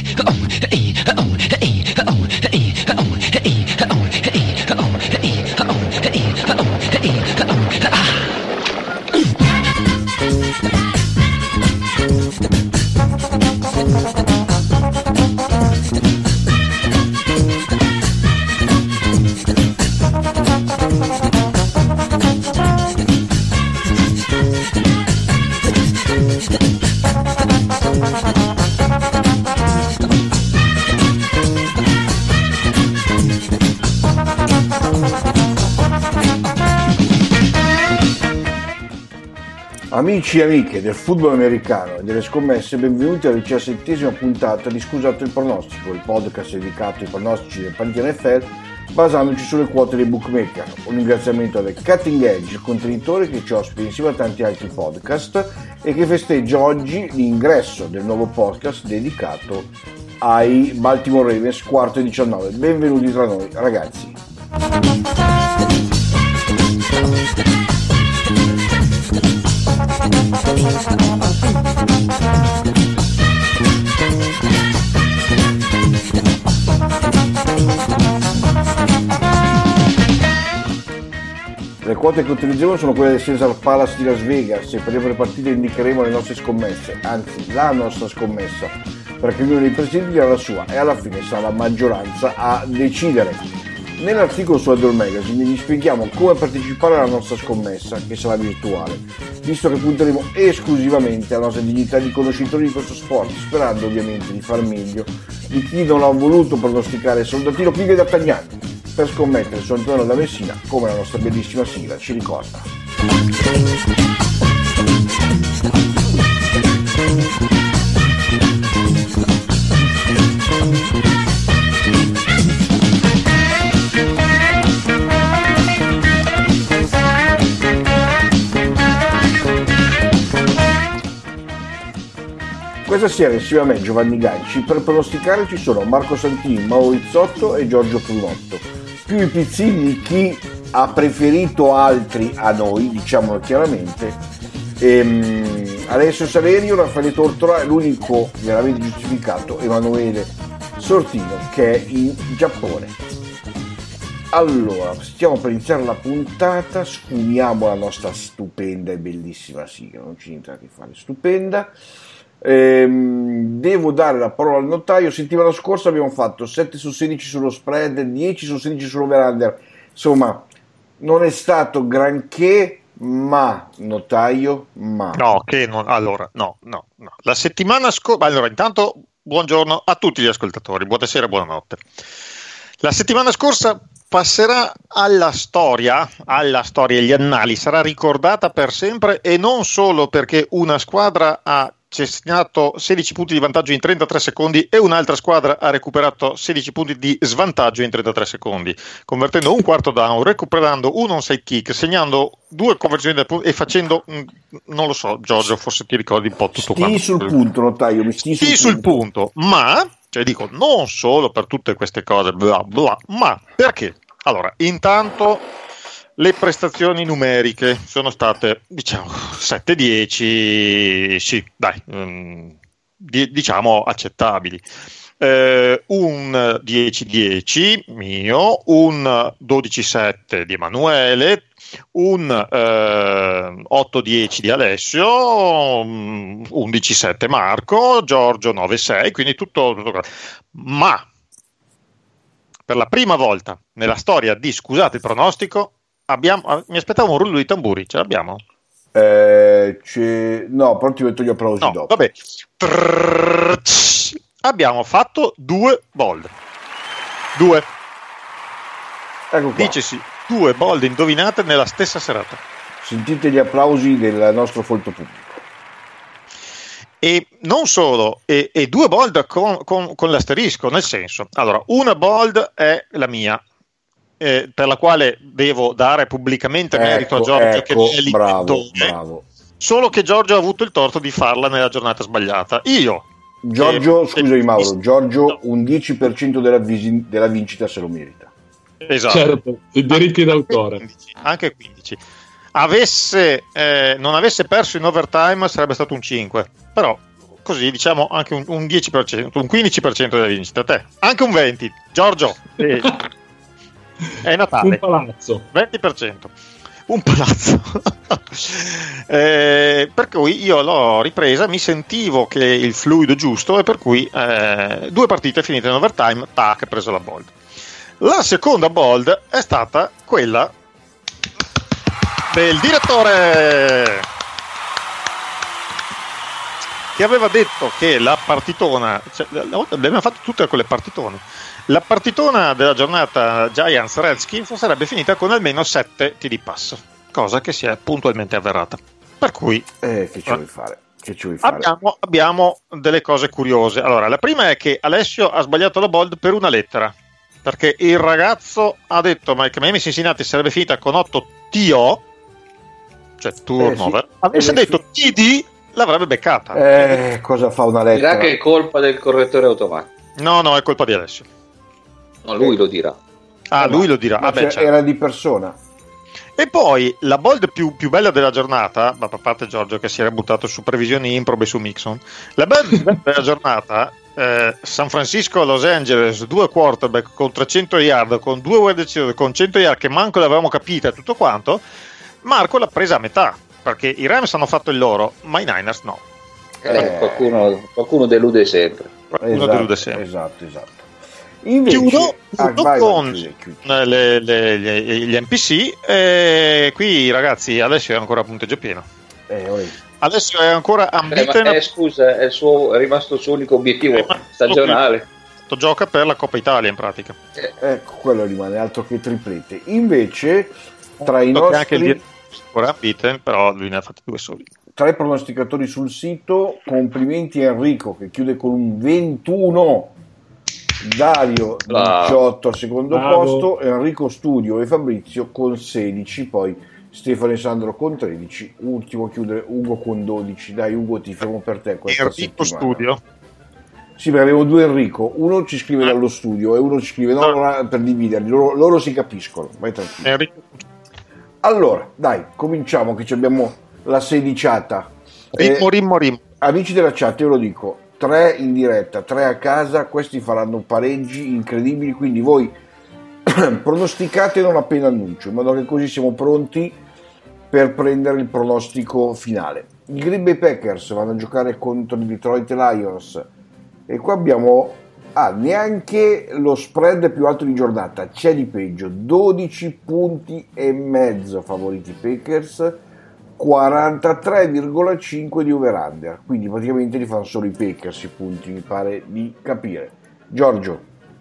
Amici e amiche del football americano e delle scommesse, benvenuti alla 17ª puntata di Scusato il pronostico, il podcast dedicato ai pronostici del partito NFL basandoci sulle quote dei bookmaker. Un ringraziamento alle Cutting Edge, il contenitore che ci ospita insieme a tanti altri podcast e che festeggia oggi l'ingresso del nuovo podcast dedicato ai Baltimore Ravens, quarto e 19. Benvenuti tra noi ragazzi. Le quote che utilizzeremo sono quelle del Caesars Palace di Las Vegas e per le partite indicheremo le nostre scommesse, anzi la nostra scommessa, perché ognuno dei presenti dirà la sua e alla fine sarà la maggioranza a decidere. Nell'articolo su Adore Magazine vi spieghiamo come partecipare alla nostra scommessa, che sarà virtuale, visto che punteremo esclusivamente alla nostra dignità di conoscitori di questo sport, sperando ovviamente di far meglio di chi non ha voluto pronosticare il soldatino King D'Artagnan per scommettere su Antonio da Messina, come la nostra bellissima sigla ci ricorda. Questa sera insieme a me Giovanni Ganci per pronosticare ci sono Marco Santini, Mauriziotto e Giorgio Prunotto, più i pizzini di chi ha preferito altri a noi, diciamolo chiaramente, Alessio Saverio, Raffaele Tortora e l'unico veramente giustificato Emanuele Sortino che è in Giappone. Allora, stiamo per iniziare la puntata, sfumiamo la nostra stupenda e bellissima sigla, non c'è niente da che fare, stupenda. Devo dare la parola al notaio. Settimana scorsa abbiamo fatto 7 su 16 sullo spread, 10 su 16 sull'over-under, insomma non è stato granché, ma notaio, ma no, che non, allora no, la settimana scorsa, allora intanto buongiorno a tutti gli ascoltatori, buonasera, buonanotte. La settimana scorsa passerà alla storia, gli annali, sarà ricordata per sempre, e non solo perché una squadra ha segnato 16 punti di vantaggio in 33 secondi e un'altra squadra ha recuperato 16 punti di svantaggio in 33 secondi, convertendo un quarto down, recuperando un onside kick, segnando 2 conversioni e facendo, non lo so, Giorgio, forse ti ricordi un po' tutto quanto. Sul punto, notaio, sul punto, ma, cioè dico, non solo per tutte queste cose, bla bla, ma perché? Allora, intanto le prestazioni numeriche sono state, diciamo, 7-10, sì, dai, diciamo accettabili. Un 10-10 mio, un 12-7 di Emanuele, un 8-10 di Alessio, 11-7 Marco, Giorgio 9-6, quindi tutto. Ma per la prima volta nella storia di Scusate il pronostico mi aspettavo un rullo di tamburi, ce l'abbiamo? No, però ti metto gli applausi dopo. Vabbè. Abbiamo fatto 2 bold. 2. Ecco qua. Dicesi 2 bold indovinate nella stessa serata. Sentite gli applausi del nostro folto pubblico. E non solo, e 2 bold con l'asterisco, nel senso, allora, una bold è la mia, per la quale devo dare pubblicamente merito a Giorgio, che è bravo. Solo che Giorgio ha avuto il torto di farla nella giornata sbagliata. Giorgio, scusami Mauro, Giorgio un 10% della vincita se lo merita. Esatto. Certo, i diritti d'autore. Anche 15. Non avesse perso in overtime sarebbe stato un 5, però così diciamo anche un 10%, un 15% della vincita. Te anche un 20%, Giorgio. È Natale. Un palazzo. 20%. Un palazzo. Per cui io l'ho ripresa, mi sentivo che il fluido giusto, e per cui 2 partite finite in overtime, tac, preso la bold. La seconda bold è stata quella del direttore, che aveva detto che la partitona, cioè, abbiamo fatto tutte quelle partitone, la partitona della giornata Giants-Redskins sarebbe finita con almeno 7 TD pass, cosa che si è puntualmente avverata. Per cui che ci vuoi fare? Abbiamo delle cose curiose. Allora, la prima è che Alessio ha sbagliato la bold per una lettera, perché il ragazzo ha detto che Miami Cincinnati sarebbe finita con 8 TO, cioè turnover. Sì. Avesse detto TD, l'avrebbe beccata. Cosa fa una lettera? Dirà che è colpa del correttore automatico. No, è colpa di Alessio. No, lui lo dirà. Lui lo dirà. Certo. Era di persona. E poi la bold più bella della giornata, a parte Giorgio che si era buttato su previsioni improbe su Mixon, la bold più bella della giornata, San Francisco Los Angeles, 2 quarterback con 300 yard, con 2 wide receiver con 100 yard, che manco l'avevamo capita tutto quanto. Marco l'ha presa a metà, perché i Rams hanno fatto il loro, ma i Niners no. Qualcuno delude sempre. Esatto. Invece, chiudo con gli NPC. Qui ragazzi, Alessio è ancora a punteggio pieno. Alessio è ancora scusa, è rimasto il suo unico obiettivo stagionale. Gioca per la Coppa Italia in pratica. Ecco, quello rimane, altro che triplete. Invece tra i nostri anche il ora beaten, però lui ne ha fatti 2 soli. 3 pronosticatori sul sito. Complimenti a Enrico che chiude con un 21, Dario 18 al secondo posto, Enrico Studio e Fabrizio con 16, poi Stefano e Sandro con 13, ultimo a chiudere Ugo con 12. Dai Ugo, ti fermo per te questa Enrico settimana. Studio? Sì, perché avevo 2 Enrico, uno ci scrive dallo studio e uno ci scrive per dividerli, loro si capiscono, vai tranquillo. Enrico. Allora, dai, cominciamo che abbiamo la sediciata. Rimmo. Amici della chat, io lo dico, 3 in diretta, 3 a casa, questi faranno pareggi incredibili, quindi voi pronosticate non appena annuncio, in modo che così siamo pronti per prendere il pronostico finale. I Green Bay Packers vanno a giocare contro i Detroit Lions e qua abbiamo neanche lo spread più alto di giornata, c'è di peggio, 12 punti e mezzo favoriti Packers, 43,5 di over-under, quindi praticamente li fanno solo i Packers i punti, mi pare di capire. Giorgio?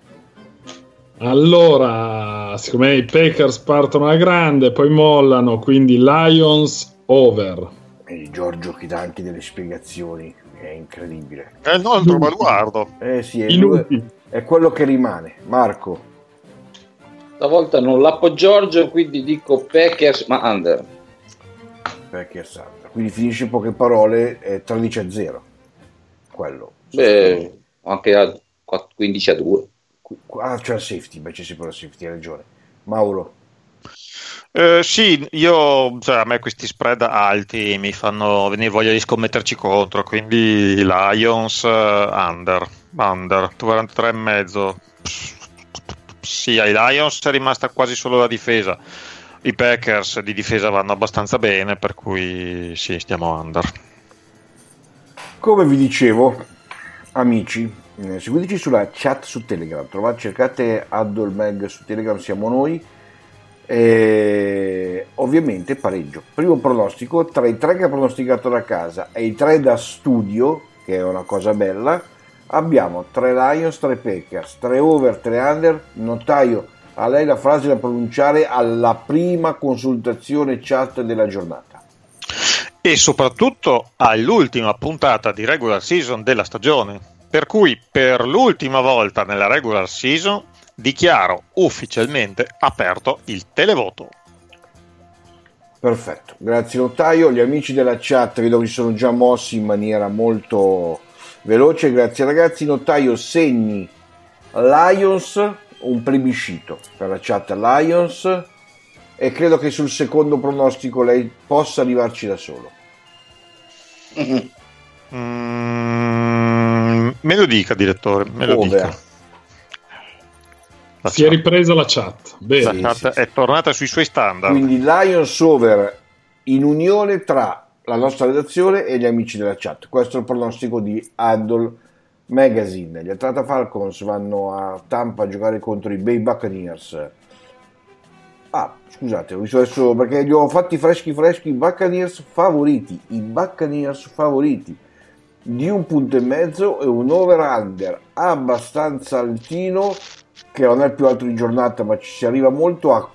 Allora, siccome i Packers partono alla grande, poi mollano, quindi Lions over. E Giorgio che dà anche delle spiegazioni, è incredibile. È il nostro baluardo. Sì, è quello che rimane. Marco? Stavolta non l'appo Giorgio, quindi dico Packers ma under. Packers under. Quindi finisce in poche parole 13-0. Quello. Anche a 15-2. C'è il safety, c'è sempre la safety, hai ragione. Mauro? Sì, io a me questi spread alti mi fanno venire voglia di scommetterci contro, quindi Lions under 43,5. Sì, ai Lions è rimasta quasi solo la difesa, i Packers di difesa vanno abbastanza bene, per cui sì, stiamo under. Come vi dicevo, amici, seguiteci sulla chat su Telegram, cercate Addol Mag su Telegram, siamo noi. Ovviamente pareggio, primo pronostico tra i 3 che ha pronosticato da casa e i 3 da studio, che è una cosa bella, abbiamo 3 Lions, 3 Packers, 3 over, 3 under. Notaio, a lei la frase da pronunciare alla prima consultazione chat della giornata e soprattutto all'ultima puntata di regular season della stagione, per cui per l'ultima volta nella regular season dichiaro ufficialmente aperto il televoto. Perfetto, grazie Notaio. Gli amici della chat vedo che si sono già mossi in maniera molto veloce, grazie ragazzi. Notaio, segni Lions, un plebiscito per la chat Lions, e credo che sul secondo pronostico lei possa arrivarci da solo. Me lo dica, direttore, me lo Over. dica. Si è ripresa la chat. Bene. La chat è tornata sui suoi standard. Quindi Lions over in unione tra la nostra redazione e gli amici della chat. Questo è il pronostico di Huddle Magazine. Gli Atlanta Falcons vanno a Tampa a giocare contro i Bay Buccaneers. Scusate, ho visto adesso perché li ho fatti freschi i Buccaneers favoriti di 1,5 punti e un over-under abbastanza altino, che non è il più alto di giornata, ma ci si arriva molto, a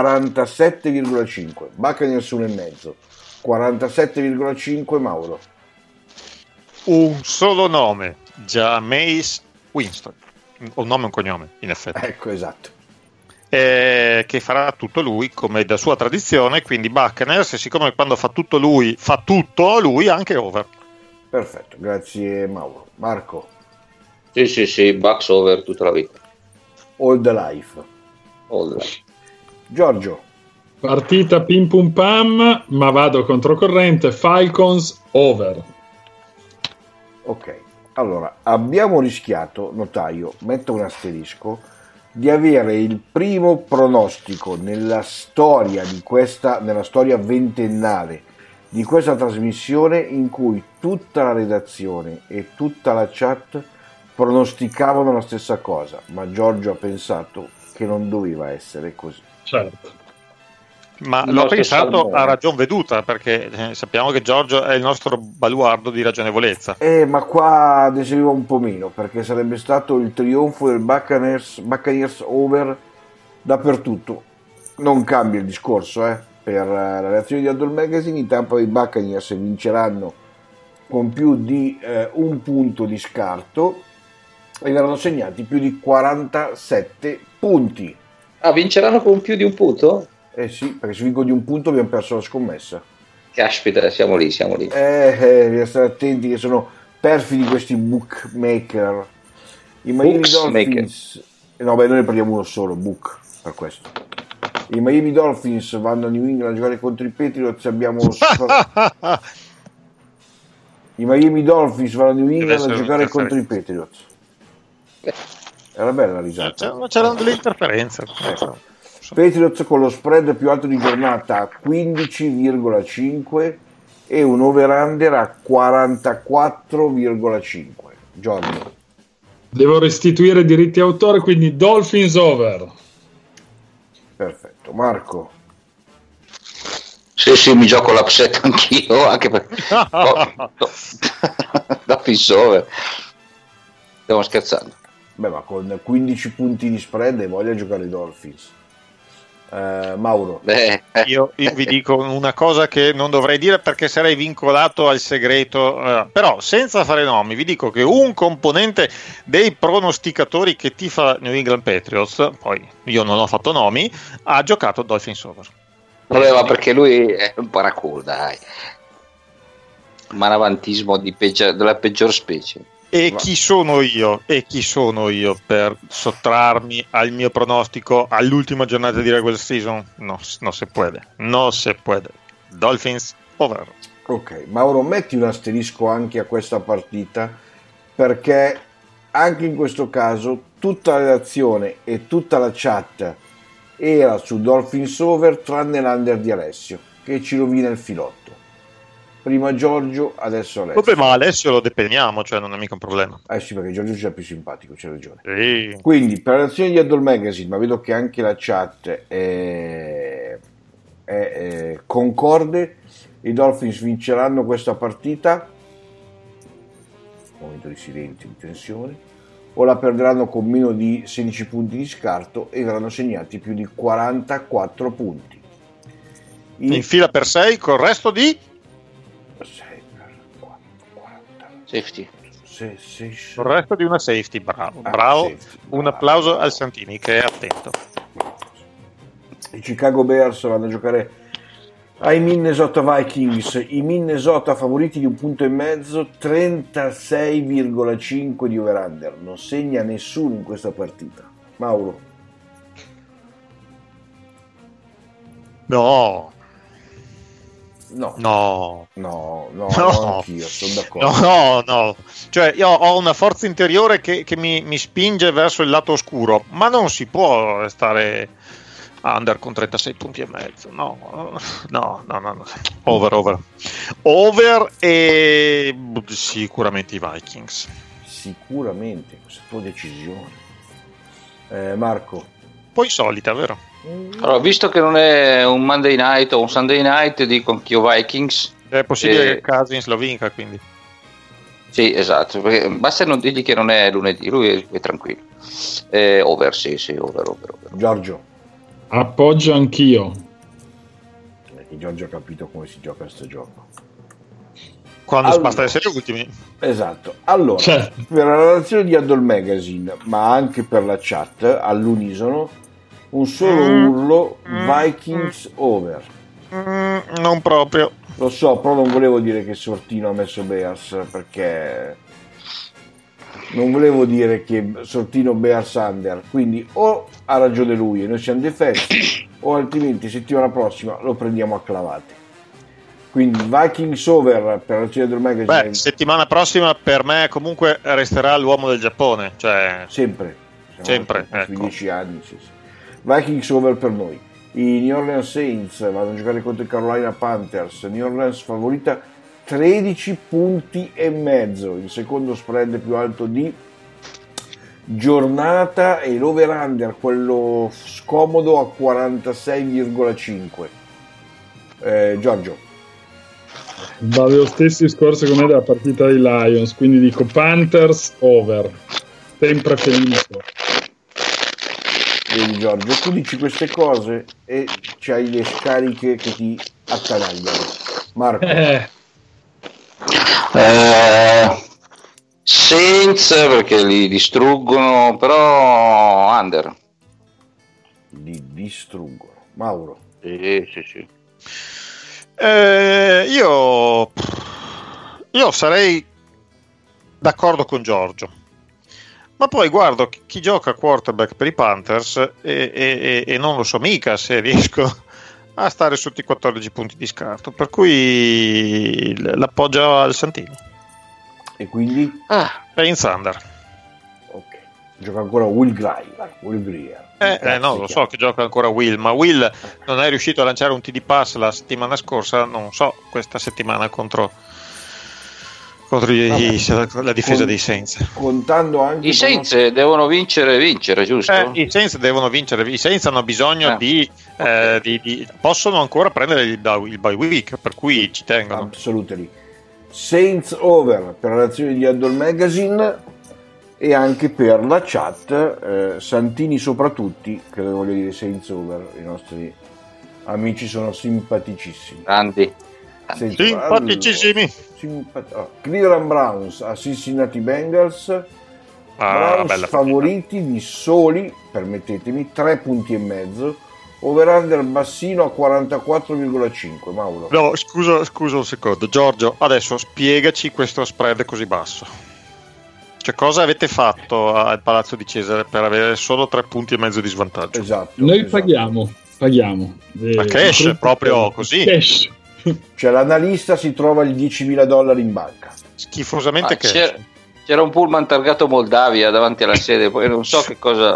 47,5. Buccaneers 1,5. 47,5. Mauro. Un solo nome, Jameis Winston, un nome e un cognome in effetti, Ecco, esatto. che farà tutto lui come da sua tradizione, quindi Buccaneers, e siccome quando fa tutto lui anche over. Perfetto, grazie Mauro. Marco. Sì, Bucks over tutta la vita. All the life. Giorgio. Partita pim pum pam, ma vado controcorrente. Falcons over. Ok, allora abbiamo rischiato, notaio, metto un asterisco, di avere il primo pronostico nella storia ventennale di questa trasmissione in cui tutta la redazione e tutta la chat pronosticavano la stessa cosa, ma Giorgio ha pensato che non doveva essere così. Certo. Ma l'ho pensato a ragion veduta, perché sappiamo che Giorgio è il nostro baluardo di ragionevolezza. Ma qua desidero un po' meno, perché sarebbe stato il trionfo del Buccaneers over dappertutto. Non cambia il discorso, per la reazione di Huddle Magazine. I Tampa Bay Buccaneers vinceranno con più di 1 punto di scarto e verranno segnati più di 47 punti. Vinceranno con più di 1 punto? Sì, perché se vincono di 1 punto abbiamo perso la scommessa. Caspita, siamo lì. Bisogna stare attenti, che sono perfidi questi bookmaker. I Miami Dolphins, noi ne prendiamo uno solo, book, per questo. I Miami Dolphins vanno a New England a giocare contro i Patriots. I Miami Dolphins vanno a New England a giocare contro i Patriots. Era bella la risata. C'erano delle interferenze. Patriots con lo spread più alto di giornata a 15,5 e un over-under a 44,5. Giorgio. Devo restituire diritti d'autore, quindi Dolphins over. Perfetto. Marco. Sì, mi gioco l'upset anch'io, anche perché Dolphins over. Stiamo scherzando. Ma con 15 punti di spread hai voglia di giocare i Dolphins. Mauro. Io vi dico una cosa che non dovrei dire perché sarei vincolato al segreto, però senza fare nomi vi dico che un componente dei pronosticatori che tifa New England Patriots, poi io non ho fatto nomi, ha giocato Dolphins over. Voleva, perché lui è un paracool, dai, manavantismo della peggior specie. E chi sono io per sottrarmi al mio pronostico all'ultima giornata di regular season? No se puede. Dolphins over. Ok, Mauro, metti un asterisco anche a questa partita, perché anche in questo caso tutta la redazione e tutta la chat era su Dolphins over, tranne l'under di Alessio, che ci rovina il filotto. Prima Giorgio, adesso Alessio. Vabbè, ma Alessio lo depeniamo, cioè non è mica un problema. Sì, perché Giorgio ci è più simpatico, c'è ragione. Sì. Quindi, per la reazione di Huddle Magazine, ma vedo che anche la chat è concorde, i Dolphins vinceranno questa partita, momento di silenzio, di tensione, o la perderanno con meno di 16 punti di scarto e verranno segnati più di 44 punti. In fila per 6 col resto di 6 per 4, 40. Safety. Il resto di una safety, bravo. Safety, un applauso al Santini che è attento. I Chicago Bears vanno a giocare ai Minnesota Vikings. I Minnesota favoriti di 1,5 punti, 36,5 di over-under. Non segna nessuno in questa partita. Mauro. No, anch'io sono d'accordo. No. Cioè, io ho una forza interiore che mi spinge verso il lato oscuro, ma non si può stare under con 36 punti e mezzo. No. Over e sicuramente i Vikings. Sicuramente, questa tua decisione. Marco? Poi solita, vero? Allora, visto che non è un Monday night o un Sunday night, dico anch'io Vikings. È possibile che Cousins lo vinca, quindi. Sì, esatto, perché basta non dirgli che non è lunedì, lui è tranquillo. Over, sì, over. Giorgio? Appoggio anch'io. Perché Giorgio ha capito come si gioca questo gioco. Quando basta essere ultimi. Esatto. Allora, per la redazione di Addle Magazine, ma anche per la chat, all'unisono, un solo urlo, Vikings over. Non proprio. Lo so, però non volevo dire che Sortino ha messo Bears, perché non volevo dire che Sortino Bears under, quindi o ha ragione lui e noi siamo difesi, o altrimenti settimana prossima lo prendiamo a clavate. Quindi Vikings over per la Addle Magazine. Beh, settimana prossima per me comunque resterà l'uomo del Giappone, cioè sempre ecco. 15 anni, sì. Vikings over per noi. I New Orleans Saints vanno a giocare contro i Carolina Panthers. New Orleans favorita 13 punti e mezzo, il secondo spread più alto di giornata, e l'over under, quello scomodo, a 46,5. Giorgio? Vado lo stesso discorso come della partita dei Lions, quindi dico Panthers over, sempre felice. Vedi Giorgio, tu dici queste cose e c'hai le scariche che ti attanagliano. Marco? Saints, perché li distruggono, però under. Li distruggono. Mauro? Sì. Io sarei d'accordo con Giorgio, ma poi guardo chi gioca a quarterback per i Panthers e non lo so mica se riesco a stare sotto i 14 punti di scarto, per cui l'appoggio al Santino. E quindi? Saints under. Ok, gioca ancora Will Grier. No, lo so che gioca ancora Will, ma Will non è riuscito a lanciare un TD pass la settimana scorsa, non so questa settimana contro la difesa dei Saints. Contando anche i Saints devono vincere, giusto? I Saints devono vincere, i Saints hanno bisogno di possono ancora prendere il bye week, per cui ci tengono. Assolutamente. Saints over per la redazione di Addle Magazine e anche per la chat, Santini soprattutto, credo voglio dire Saints over, i nostri amici sono simpaticissimi. Grandi. Simpaticissimi. Cleveland Browns a Cincinnati Bengals. Browns favoriti di soli, permettetemi, 3 punti e mezzo. Over-under bassino a 44,5. Mauro? No, scusa un secondo. Giorgio, adesso spiegaci questo spread così basso. Cioè, cosa avete fatto al Palazzo di Cesare per avere solo 3 punti e mezzo di svantaggio? Esatto. Noi paghiamo. A cash, proprio così? Cash. Cioè, l'analista si trova il $10.000 in banca. Schifosamente cash. C'era un pullman targato Moldavia davanti alla sede, poi non so che cosa...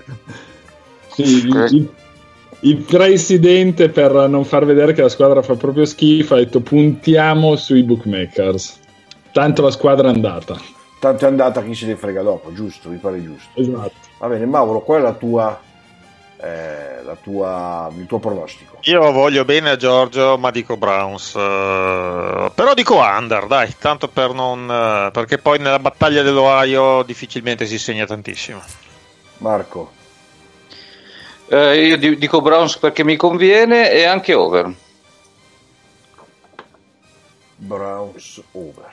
Sì, il presidente, per non far vedere che la squadra fa proprio schifo, ha detto puntiamo sui bookmakers, tanto la squadra è andata. Tanto è andata, chi se ne frega dopo, giusto? Mi pare giusto. Esatto. Va bene, Mauro, qual è il tuo pronostico? Io voglio bene a Giorgio, ma dico Browns, però dico under, dai, tanto per non, perché poi nella battaglia dell'Ohio difficilmente si segna tantissimo. Marco? Io dico Browns perché mi conviene, e anche over. Browns over.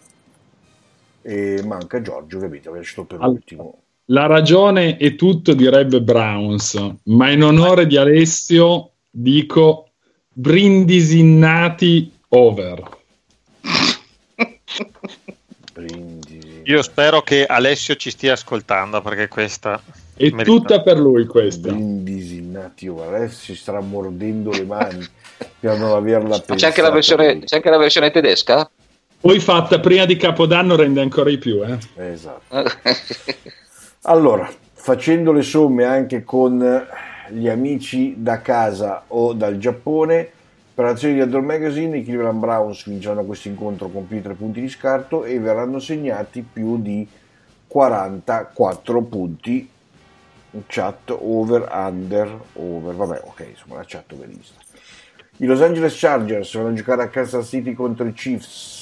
E manca Giorgio, capito? Che è stato per ultimo. La ragione è tutto, direbbe Browns, ma in onore di Alessio dico Brindisinnati over. Io spero che Alessio ci stia ascoltando, perché questa È tutta per lui questa. Brindisi Nati, adesso si starà mordendo le mani per non averla pensata. C'è anche la versione tedesca? Poi fatta prima di Capodanno rende ancora di più, Esatto. Allora, facendo le somme anche con gli amici da casa o dal Giappone, per l'azione di Outdoor Magazine i Cleveland Browns vinceranno questo incontro con più di 3 punti di scarto e verranno segnati più di 44 punti. Chat over, vabbè, ok, insomma la chat l'ho vista. I Los Angeles Chargers vanno a giocare a Kansas City contro i Chiefs.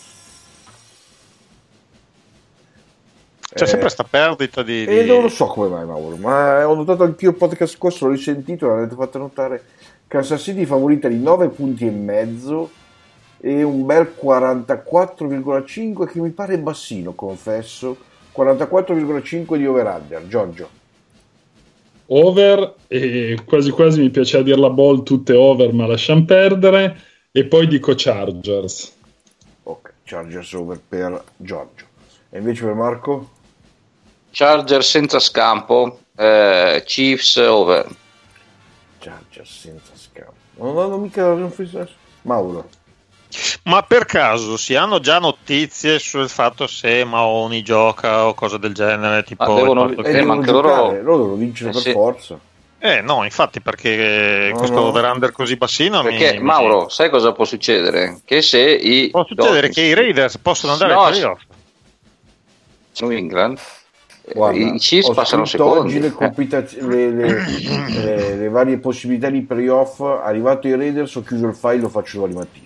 C'è sempre questa perdita di... non lo so come mai, Mauro, ma ho notato anch'io il podcast scorso, l'ho risentito, l'avete fatto notare. Kansas City favorita di 9 punti e mezzo e un bel 44,5 che mi pare bassino, confesso. 44,5 di over-under. Giorgio. Over, e quasi quasi mi piace a dir la ball, tutte over, ma lasciamo perdere. E poi dico Chargers. Ok, Chargers over per Giorgio. E invece per Marco? Chargers senza scampo, Chiefs over. Chargers senza scampo. Non mica Mauro. Ma per caso si hanno già notizie sul fatto se Mahoney gioca o cose del genere? Tipo devono anche loro devono vincere per forza. No, infatti, perché questo over-under così bassino perché Mauro, sai cosa può succedere? Che se può succedere che i Raiders possono andare ai playoff. New England, guarda, i Chiefs passano secondi. Oggi le varie possibilità di playoff. Arrivato i Raiders, ho chiuso il file, lo faccio domani mattina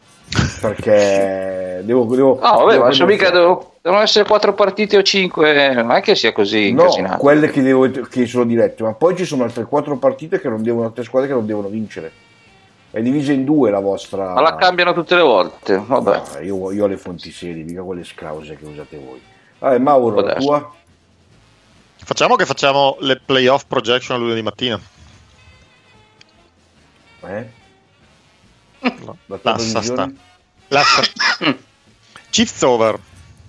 perché devo ma mica devono essere 4 partite o 5, non è che sia così incasinato. No, quelle che sono dirette, ma poi ci sono altre 4 partite che non devono, altre squadre che non devono vincere. È divisa in 2 la vostra, ma la cambiano tutte le volte. Vabbè. No, io ho le fonti serie, mica quelle scrause che usate voi. Vabbè, Mauro, la tua? Facciamo le playoff projection lunedì mattina. Lascia. Chiefs over.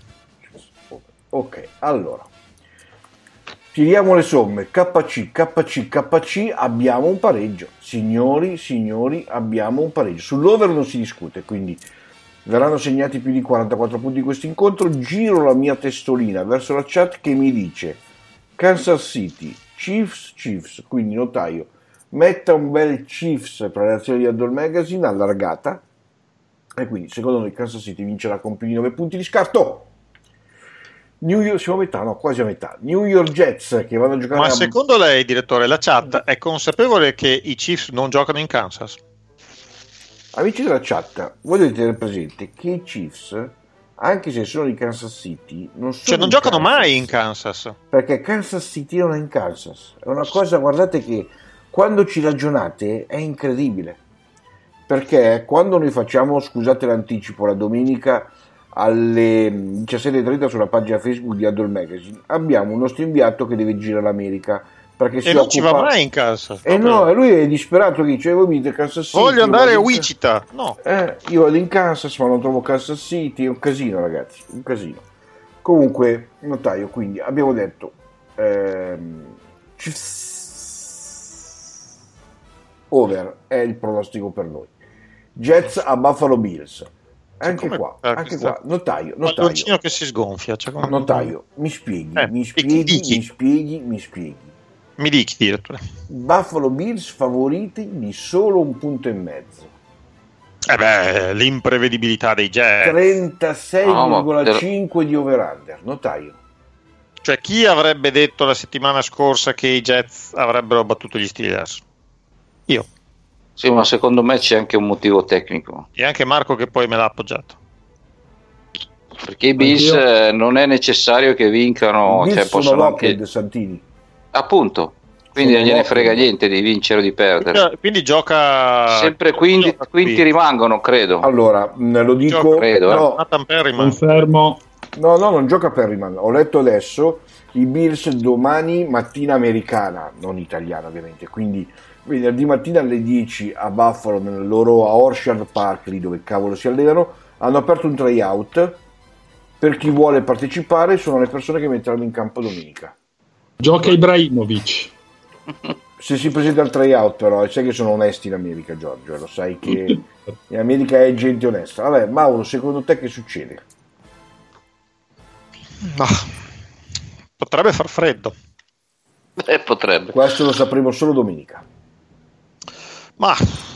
Ok, allora tiriamo le somme. KC, abbiamo un pareggio, signori, abbiamo un pareggio. Sull'over non si discute, quindi verranno segnati più di 44 punti in questo incontro. Giro la mia testolina verso la chat che mi dice Kansas City, Chiefs, quindi notaio metta un bel Chiefs per la reazione di Outdoor Magazine allargata, e quindi secondo noi Kansas City vincerà con più di 9 punti di scarto. New York, siamo a metà, no, quasi a metà. New York Jets che vanno a giocare. Ma secondo lei, direttore, la chat è consapevole che i Chiefs non giocano in Kansas? Amici della chat, voi dovete tenere presente che i Chiefs, anche se sono di Kansas City, non giocano mai in Kansas, perché Kansas City non è in Kansas. È una cosa, guardate, che quando ci ragionate è incredibile, perché quando noi facciamo, scusate l'anticipo, la domenica alle 17:30 sulla pagina Facebook di Outdoor Magazine abbiamo un nostro inviato che deve girare l'America perché e non ci va mai in Kansas. No, lui è disperato che dice: voi mi dite Kansas City, voglio andare a Wichita. No, io vado in Kansas ma non trovo Kansas City. È un casino, ragazzi, un casino. Comunque, notaio, quindi abbiamo detto over è il pronostico per noi. Jets a Buffalo Bills. Anche qua, notaio. Che si sgonfia. Notaio, mi spieghi. Mi dici, direttore. Buffalo Bills favoriti di solo 1,5 punti. L'imprevedibilità dei Jets. 36,5 di over-under, notaio. Cioè, chi avrebbe detto la settimana scorsa che i Jets avrebbero battuto gli Steelers? Io. Sì, ma secondo me c'è anche un motivo tecnico. E anche Marco che poi me l'ha appoggiato. Perché i Bills non è necessario che vincano, cioè possono anche Santini. Appunto, quindi non gliene frega niente di vincere o di perdere. Quindi gioca sempre, quindi rimangono, credo. Allora, lo dico, credo, confermo. No, non gioca Perryman. Ho letto adesso i Bills domani mattina americana, non italiana ovviamente, quindi venerdì mattina alle 10 a Buffalo, nel loro a Orchard Park, lì dove cavolo si allenano, hanno aperto un tryout per chi vuole partecipare. Sono le persone che metteranno in campo domenica. Gioca Ibrahimovic. Se si presenta al tryout, però, sai che sono onesti in America, Giorgio, lo sai che in America è gente onesta. Vabbè, Mauro, secondo te che succede? No. Potrebbe far freddo. Potrebbe. Questo lo sapremo solo domenica. Ma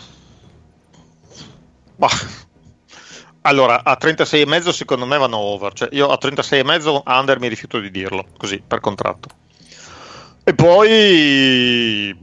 allora, a 36,5 secondo me vanno over. Cioè, io a 36,5 under mi rifiuto di dirlo, così, per contratto. E poi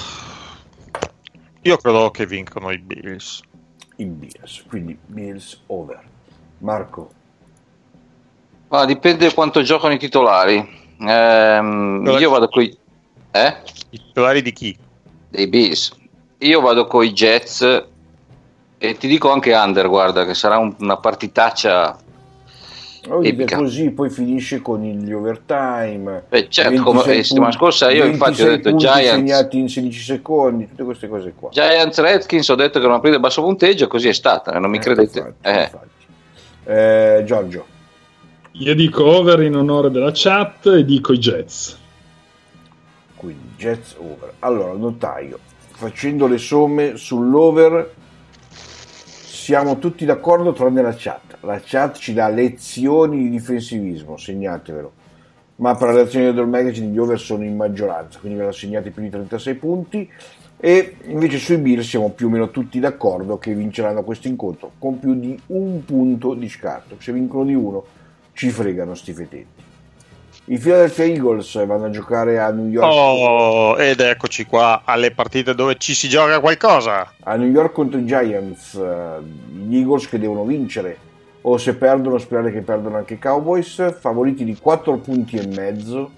io credo che vincono i Bills. I Bills, quindi Bills over. Marco? Ma dipende quanto giocano i titolari. Io vado con i titolari di chi? Dei Bills. Io vado con i Jets e ti dico anche under, guarda, che sarà una partitaccia epica. Così poi finisce con gli overtime. Certo, come settimana scorsa io infatti ho detto Giants segnati in 16 secondi, tutte queste cose qua. Giants Redskins, ho detto che non aprite basso punteggio, così è stata, non mi credete? Infatti. Giorgio? Io dico over in onore della chat e dico i Jets. Quindi Jets over. Allora, notaio, facendo le somme sull'over siamo tutti d'accordo tranne la chat. La chat ci dà lezioni di difensivismo, segnatevelo. Ma per la redazione del magazine gli over sono in maggioranza, quindi ve la segnate più di 36 punti. E invece sui Bills siamo più o meno tutti d'accordo che vinceranno questo incontro con più di un punto di scarto. Se vincono di uno ci fregano sti fetetti. I Philadelphia Eagles vanno a giocare a New York. Ed eccoci qua alle partite dove ci si gioca qualcosa. A New York contro i Giants, gli Eagles che devono vincere, o se perdono sperare che perdano anche i Cowboys, favoriti di 4 punti e mezzo,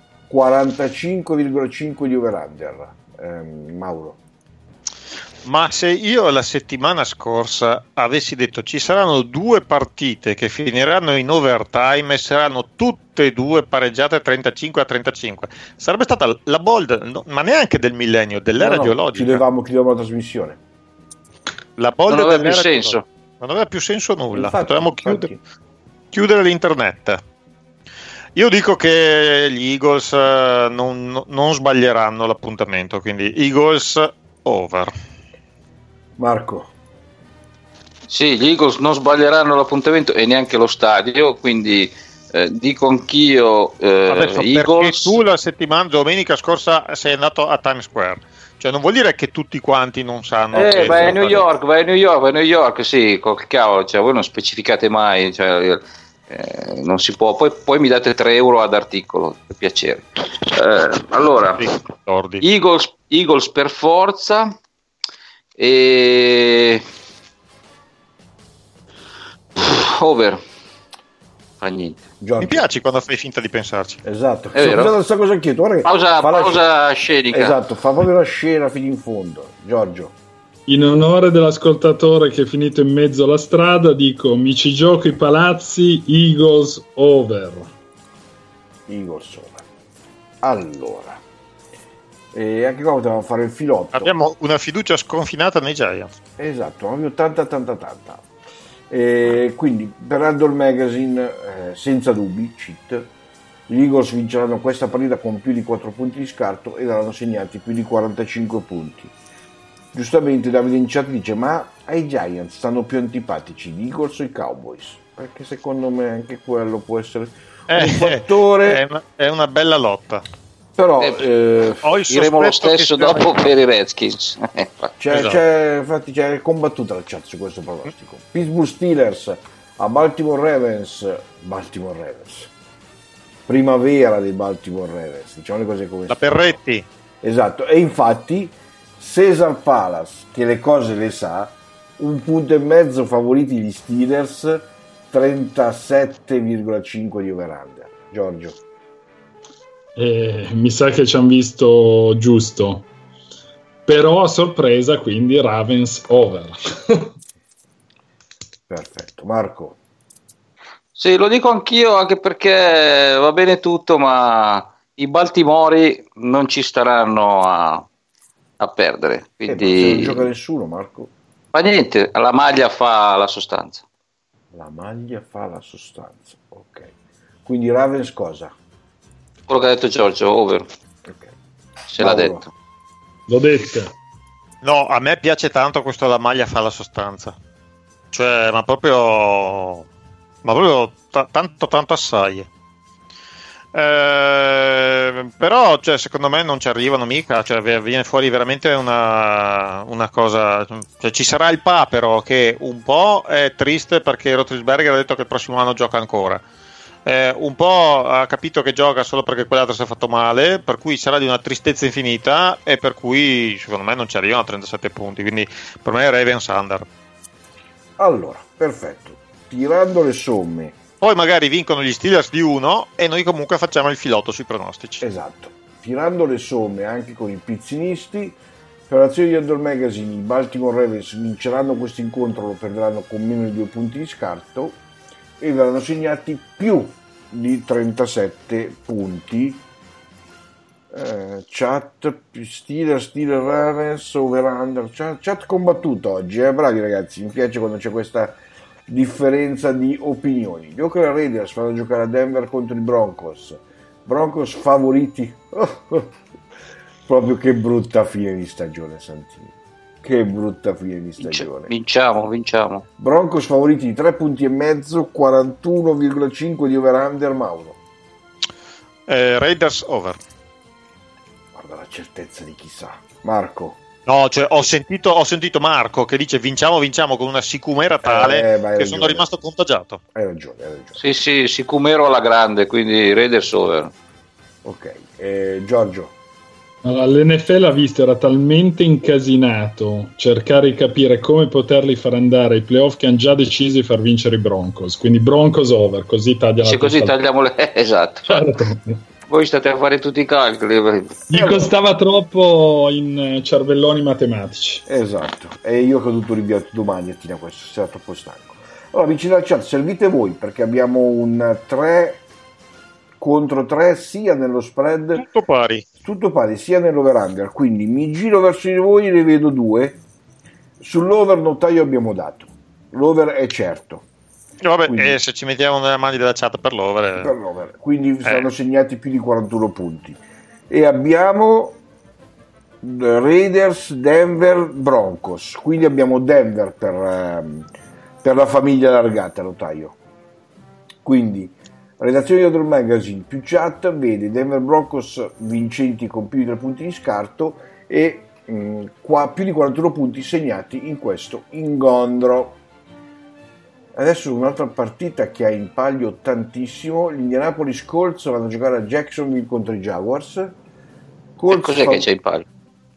45,5 di over-under. Mauro? Ma se io la settimana scorsa avessi detto ci saranno 2 partite che finiranno in overtime e saranno tutte e 2 pareggiate 35-35, sarebbe stata la bold, ma neanche del millennio, dell'era geologica. Chiudevamo la trasmissione. La bold non aveva più senso. Non aveva più senso nulla. Infatti, potevamo chiudere l'internet. Io dico che gli Eagles non sbaglieranno l'appuntamento, quindi Eagles over. Marco? Sì, gli Eagles non sbaglieranno l'appuntamento e neanche lo stadio, quindi dico anch'io Adesso, Eagles. Perché tu la settimana, domenica scorsa, sei andato a Times Square, cioè non vuol dire che tutti quanti non sanno. Vai a New York, sì, col cavolo, cioè voi non specificate mai, cioè, non si può, poi mi date 3 euro ad articolo, per piacere. Allora, Eagles per forza. E over fa niente. Mi piace quando fai finta di pensarci. Esatto, è vero. Questa cosa anch'io. Pausa scenica. Esatto, fa proprio la scena fino in fondo. Giorgio? In onore dell'ascoltatore che è finito in mezzo alla strada, dico mi ci gioco i palazzi, Eagles over. Eagles over. Allora, e anche qua potevamo fare il filotto. Abbiamo una fiducia sconfinata nei Giants. Esatto, proprio tanta. Quindi per Randall Magazine, senza dubbi, cheat, gli Eagles vinceranno questa partita con più di 4 punti di scarto e daranno segnati più di 45 punti. Giustamente Davide in chat dice: ma ai Giants stanno più antipatici gli Eagles o i Cowboys? Perché secondo me anche quello può essere un fattore. È una bella lotta. Però diremo lo stesso dopo per i Redskins. Infatti c'è combattuta la chat su questo pronostico. Pittsburgh Steelers a Baltimore Ravens, primavera dei Baltimore Ravens, diciamo le cose come la Perretti. Esatto, e infatti Caesar Palace, che le cose le sa, 1 punto e mezzo favoriti gli Steelers, 37,5 di over-under. Giorgio? Mi sa che ci hanno visto giusto, però a sorpresa, quindi Ravens over. Perfetto. Marco? Sì, lo dico anch'io, anche perché va bene tutto, ma i Baltimori non ci staranno a perdere, quindi non gioca nessuno, Marco. Fa niente, la maglia fa la sostanza. La maglia fa la sostanza, ok. Quindi Ravens cosa? Quello che ha detto Giorgio, over. Ok. Se l'ha Paolo. detto. L'ho detto. No, a me piace tanto questo la maglia fa la sostanza. Cioè, ma proprio tanto assai. Però cioè, secondo me non ci arrivano mica, cioè, viene fuori veramente una cosa, cioè, ci sarà il Papero che un po' è triste perché Roethlisberger ha detto che il prossimo anno gioca ancora, un po' ha capito che gioca solo perché quell'altro si è fatto male, per cui sarà di una tristezza infinita e per cui secondo me non ci arrivano a 37 punti, quindi per me è Ravens under. Allora, perfetto. Tirando le somme, Poi magari vincono gli Steelers di 1 e noi comunque facciamo il filotto sui pronostici. esatto, tirando le somme anche con i pizzinisti, per l'azione di Outdoor Magazine i Baltimore Ravens vinceranno questo incontro, lo perderanno con meno di 2 punti di scarto e verranno segnati più di 37 punti. Chat Steelers Ravens over under, chat combattuto oggi, bravi ragazzi, mi piace quando c'è questa differenza di opinioni. Gli Oakland Raiders fanno giocare a Denver contro i Broncos favoriti. Proprio che brutta fine di stagione, Santini, che brutta fine di stagione. Vinciamo. Broncos favoriti di 3 punti e mezzo, 41,5 di over under. Mauro, Raiders over. guarda la certezza di chissà. Marco, No, cioè ho sentito Marco che dice vinciamo con una sicumera tale che sono rimasto contagiato. Hai ragione. Sì, sicumero alla grande, quindi Raiders over. Ok, Giorgio. Allora, l'NFL ha visto, era talmente incasinato cercare di capire come poterli far andare ai playoff che hanno già deciso di far vincere i Broncos, quindi Broncos over, così tagliamo Se così tagliamo le... esatto. Certo. Voi state a fare tutti i calcoli. Gli costava troppo in cervelloni matematici. Esatto, e io che ho dovuto rinviare domani a questo, se era troppo stanco. Allora, vicino al chat, servite voi perché abbiamo un 3 contro 3 sia nello spread, tutto pari sia nell'over-under, quindi mi giro verso di voi e ne vedo 2. Sull'over notaio abbiamo dato, l'over è certo. Vabbè, Quindi, se ci mettiamo nelle mani della chat per l'over, quindi saranno segnati più di 41 punti. E abbiamo Raiders, Denver, Broncos, quindi abbiamo Denver per la famiglia allargata, notaio. Quindi redazione di Outdoor Magazine più chat vede Denver Broncos vincenti con più di 3 punti di scarto e qua più di 41 punti segnati in questo ingombro. Adesso un'altra partita che ha in palio tantissimo, gli Indianapolis Colts vanno a giocare a Jacksonville contro i Jaguars. Colts cos'è che c'è in palio?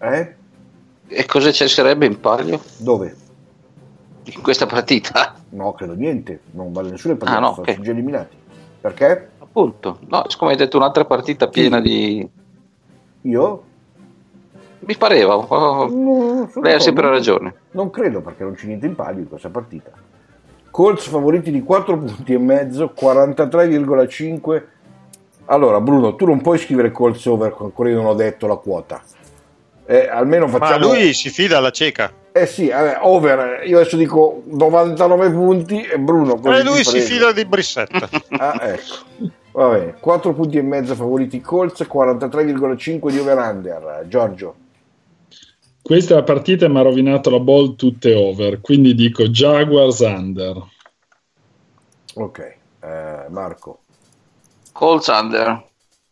E cosa ci sarebbe in palio? Dove? In questa partita? No, credo niente, non vale nessuna partita, no, sono okay. già eliminati. Perché? Appunto, no, siccome hai detto un'altra partita piena di... Io? Mi pareva, lei ha sempre ragione. Non credo, perché non c'è niente in palio in questa partita. Colts favoriti di 4 punti e mezzo, 43,5. Allora Bruno, tu non puoi scrivere Colts over, ancora io non ho detto la quota. Almeno facciamo... Ma lui si fida alla cieca. Sì, over, io adesso dico 99 punti e Bruno... lui si fida di Brissetta. Ecco. Va bene, 4 punti e mezzo favoriti Colts, 43,5 di over-under. Giorgio. Questa è la partita e mi ha rovinato la ball tutte over, quindi dico Jaguars under. Ok, Marco. Colts under.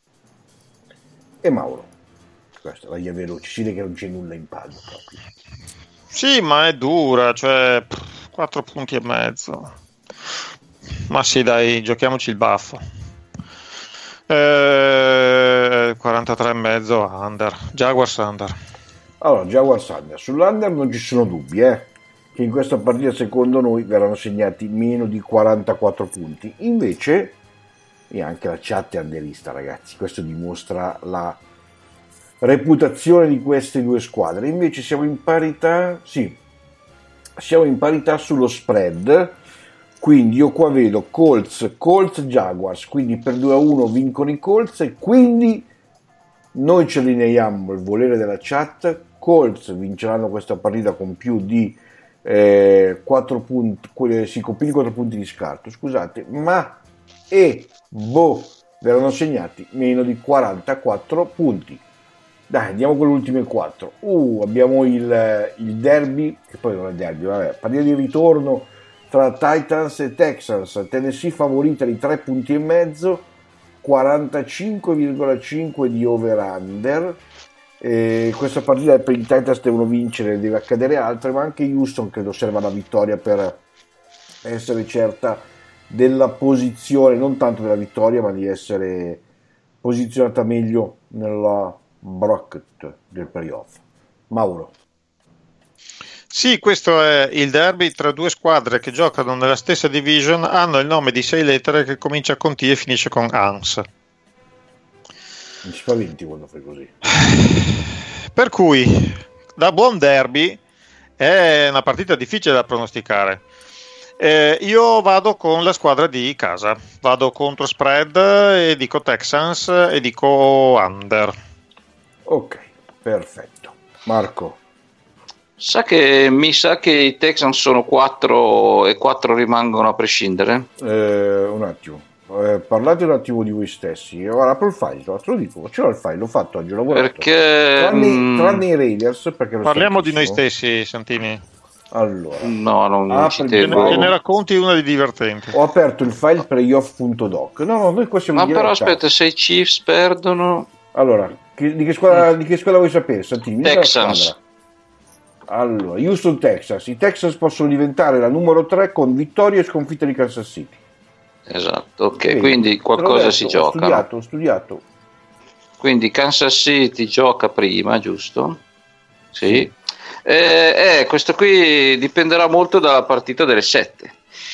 E Mauro. Questa vai a veloci, si vede che non c'è nulla in palio proprio. Sì, ma è dura, cioè 4 punti e mezzo. Ma sì, dai, giochiamoci il baffo. 43 e mezzo under. Jaguars under. Allora, Jaguars under. Sull'under non ci sono dubbi, che in questa partita secondo noi verranno segnati meno di 44 punti. Invece, e anche la chat è underista, ragazzi, questo dimostra la reputazione di queste due squadre. Invece siamo in parità, siamo in parità sullo spread, quindi io qua vedo Colts Jaguars, quindi per 2-1 vincono i Colts e quindi noi ci allineiamo il volere della chat. Colts vinceranno questa partita con più di 4 punti, con più di 4 punti di scarto, scusate, ma verranno segnati meno di 44 punti. Dai, andiamo con le ultime 4. Abbiamo il derby, che poi non è derby, vabbè, partita di ritorno tra Titans e Texans. Tennessee favorita di 3 punti e mezzo, 45,5 di over-under. Questa partita per i Titans devono vincere, deve accadere altro, ma anche Houston credo serva la vittoria per essere certa della posizione, non tanto della vittoria, ma di essere posizionata meglio nella bracket del playoff. Mauro. Sì, questo è il derby tra due squadre che giocano nella stessa division, hanno il nome di 6 lettere che comincia con T e finisce con ANS. Mi spaventi quando fai così. Per cui, da buon derby, è una partita difficile da pronosticare. Io vado con la squadra di casa, vado contro spread e dico Texans e dico under. Ok, perfetto. Marco. Mi sa che i Texans sono 4 e 4 rimangono a prescindere. Un attimo. Parlate un attimo di voi stessi. Ora apro il file, te lo dico, ce l'ho il file, l'ho fatto oggi, ho lavorato. Perché tranne i Raiders, perché parliamo di noi stessi, Santini. Allora, no, non ci tengo. Che ne racconti una di divertente. Ho aperto il file playoff.doc. No, noi qua siamo. Ma però aspetta, se i Chiefs perdono. Allora, di che squadra vuoi sapere, Santini? Texans. Allora, Houston Texans. I Texans possono diventare la numero 3 con vittoria e sconfitta di Kansas City. Esatto, ok, quindi qualcosa si gioca. Ho studiato. Quindi Kansas City gioca prima, giusto? Sì. Questo qui dipenderà molto dalla partita delle 7.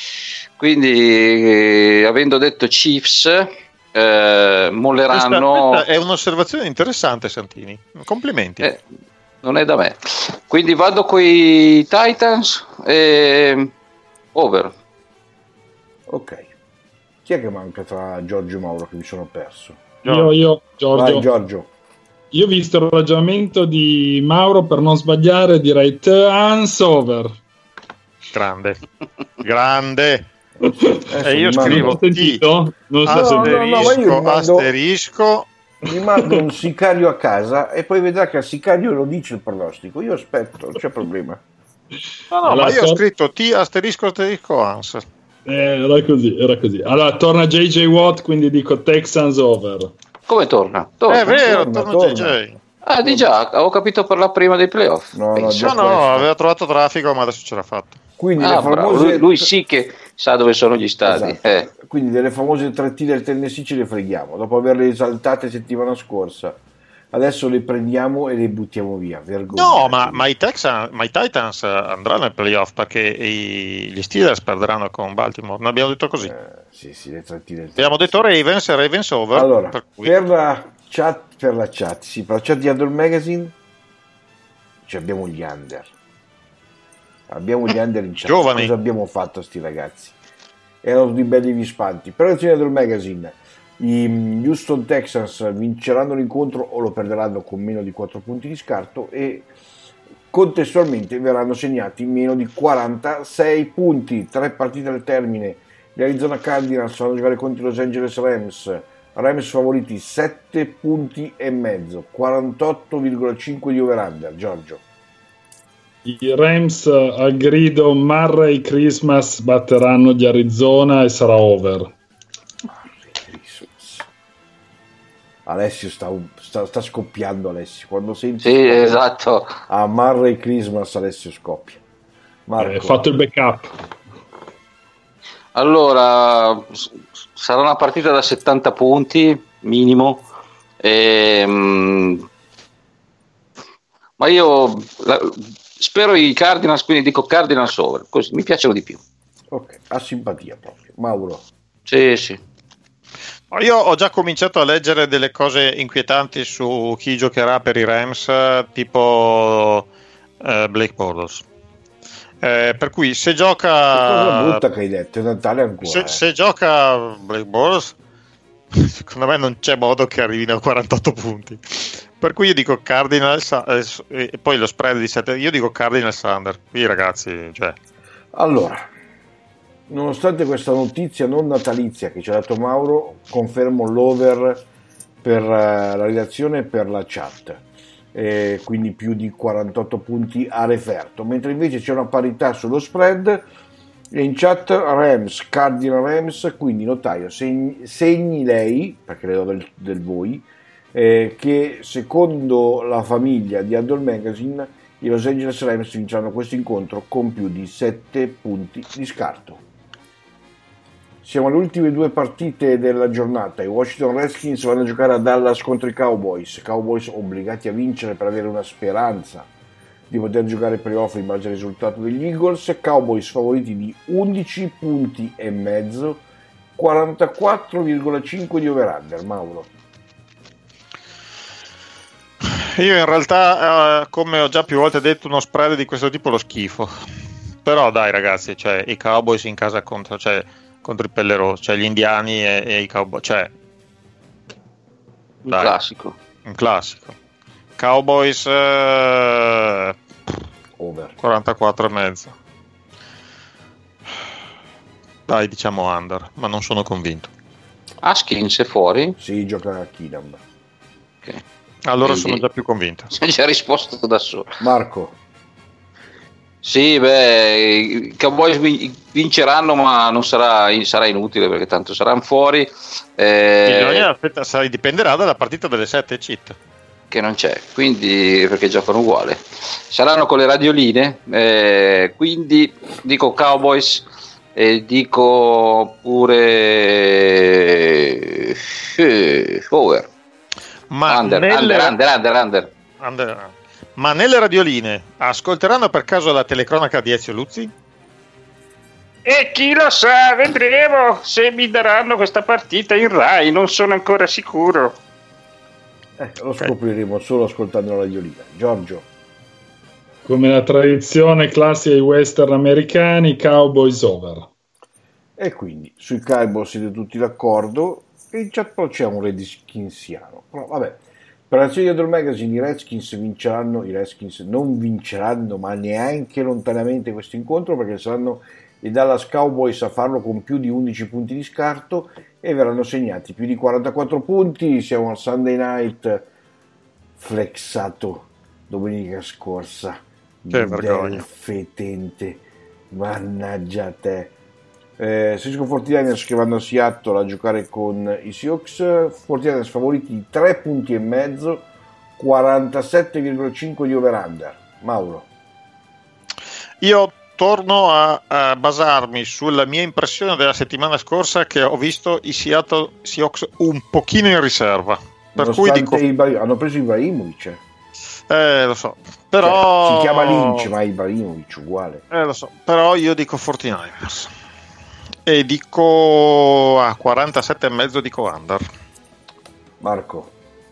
Quindi, avendo detto Chiefs, molleranno. Questa è un'osservazione interessante, Santini. Complimenti. Non è da me. Quindi vado con i Titans e over. Ok. Chi è che manca tra Giorgio e Mauro che mi sono perso? Io, Giorgio. Vai, Giorgio. Io, visto il ragionamento di Mauro, per non sbagliare direi Texans over. Grande. E io Non scrivo ho sentito? Non so asterisco. Mi mando un sicario a casa e poi vedrà che al sicario lo dice il pronostico. Io aspetto, non c'è problema. No, ma io ho scritto T asterisco ANS. Era così. Allora torna JJ Watt, quindi dico Texans over. Come torna? È vero, torna JJ. Ah, di già, avevo capito per la prima dei playoff. No, aveva trovato traffico, ma adesso ce l'ha fatto. Quindi le famose... lui sì che sa dove sono gli stadi. Esatto. Quindi delle famose 3T del Tennessee ce le freghiamo, dopo averle esaltate settimana scorsa. Adesso le prendiamo e le buttiamo via. Vergogna. No, ma i Titans andranno ai playoff perché gli Steelers perderanno con Baltimore. Non abbiamo detto così? Sì, le 3T del Tennessee. Abbiamo detto Ravens over. Allora, per la chat di Adult Magazine abbiamo gli under. Abbiamo gli under in chat. Giovani. Cosa abbiamo fatto sti ragazzi? Erano tutti belli vispanti. Per la Adult Magazine i Houston Texans vinceranno l'incontro o lo perderanno con meno di 4 punti di scarto e contestualmente verranno segnati meno di 46 punti. 3 partite al termine. Gli Arizona Cardinals vanno a giocare contro i Los Angeles Rams favoriti 7 punti e mezzo, 48,5 di over-under. Giorgio. I Rams al grido Murray Christmas batteranno gli Arizona e sarà over. Alessio sta scoppiando. Alessio, quando senti sì, esatto, a Murray Christmas Alessio scoppia. Marco. Fatto il backup. Allora sarà una partita da 70 punti minimo, ma io spero i Cardinals, quindi dico Cardinals over, così mi piacciono di più. Ok, a simpatia proprio. Mauro. Sì. Io ho già cominciato a leggere delle cose inquietanti su chi giocherà per i Rams, tipo Blake Bortles. Per cui se gioca... Cosa brutta che hai detto, è Natale ancora. Se gioca Blake Bortles, secondo me non c'è modo che arrivino a 48 punti. Per cui io dico Cardinals, e poi lo spread di 7, io dico Cardinals under. Qui ragazzi, cioè... Allora, Nonostante questa notizia non natalizia che ci ha dato Mauro, confermo l'over per la redazione e per la chat, quindi più di 48 punti a referto, mentre invece c'è una parità sullo spread e in chat Rams, Cardinal Rams, quindi notaio segni lei, perché le do del voi, che secondo la famiglia di Huddle Magazine i Los Angeles Rams vinceranno questo incontro con più di 7 punti di scarto. Siamo alle ultime due partite della giornata. I Washington Redskins vanno a giocare a Dallas contro i Cowboys. Cowboys obbligati a vincere per avere una speranza di poter giocare playoff in base al risultato degli Eagles. Cowboys favoriti di 11 punti e mezzo, 44,5 di over-under. Mauro. Io in realtà, come ho già più volte detto, uno spread di questo tipo lo schifo. Però dai ragazzi, cioè, i Cowboys in casa contro i Pelle Rosse, cioè gli indiani e i Cowboys, cioè un classico. Cowboys Over 44,5. Dai, diciamo under, ma non sono convinto. Haskins è fuori? Sì, gioca a Keenum. Ok. Allora Quindi sono già più convinto. Si è già risposto da solo. Marco. Sì, i Cowboys vinceranno, ma non sarà inutile perché tanto saranno fuori. Dipenderà dalla partita delle 7 cheat. Che non c'è, quindi perché giocano uguale. Saranno con le radioline, quindi dico Cowboys e dico pure over. Ma under. Ma nelle radioline ascolteranno per caso la telecronaca di Ezio Luzzi? E chi lo sa, vedremo se mi daranno questa partita in Rai, non sono ancora sicuro. Lo scopriremo solo ascoltando la radiolina. Giorgio. Come la tradizione classica ai western americani, Cowboys over. E quindi sui Cowboys siete tutti d'accordo e in chat però c'è un Redskinsiano. Però vabbè, per la serie del magazine i Redskins non vinceranno ma neanche lontanamente questo incontro, perché saranno i Dallas Cowboys a farlo con più di 11 punti di scarto e verranno segnati più di 44 punti. Siamo al Sunday Night flexato domenica scorsa. Che vergogna. Fetente, mannaggia te. Cisco 49ers che vanno a Seattle a giocare con i Seahawks. 49ers favoriti di 3 punti e mezzo, 47,5 di over-under. Mauro. Io torno a basarmi sulla mia impressione della settimana scorsa, che ho visto i Seattle Seahawks un pochino in riserva, per cui dico hanno preso Ibrahimovic. Lo so, però si chiama Lynch ma Ibrahimovic uguale. Lo so, però io dico 49ers e dico a 47,5 dico under. Marco.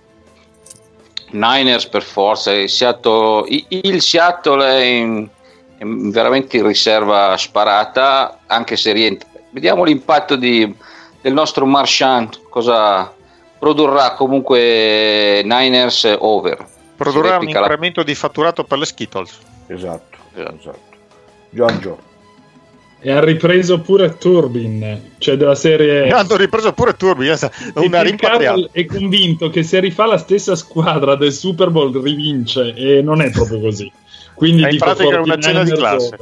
Niners per forza. Il Seattle è veramente in riserva sparata, anche se rientra. Vediamo l'impatto del nostro Marchand, cosa produrrà. Comunque Niners over. Produrrà un incremento di fatturato per le Skittles. Esatto. Giorgio. E ha ripreso pure Turbin, cioè della serie. Hanno ripreso pure Turbin, una rimpatriata. È convinto che se rifà la stessa squadra del Super Bowl rivince, e non è proprio così. Quindi in pratica è una cena di classe.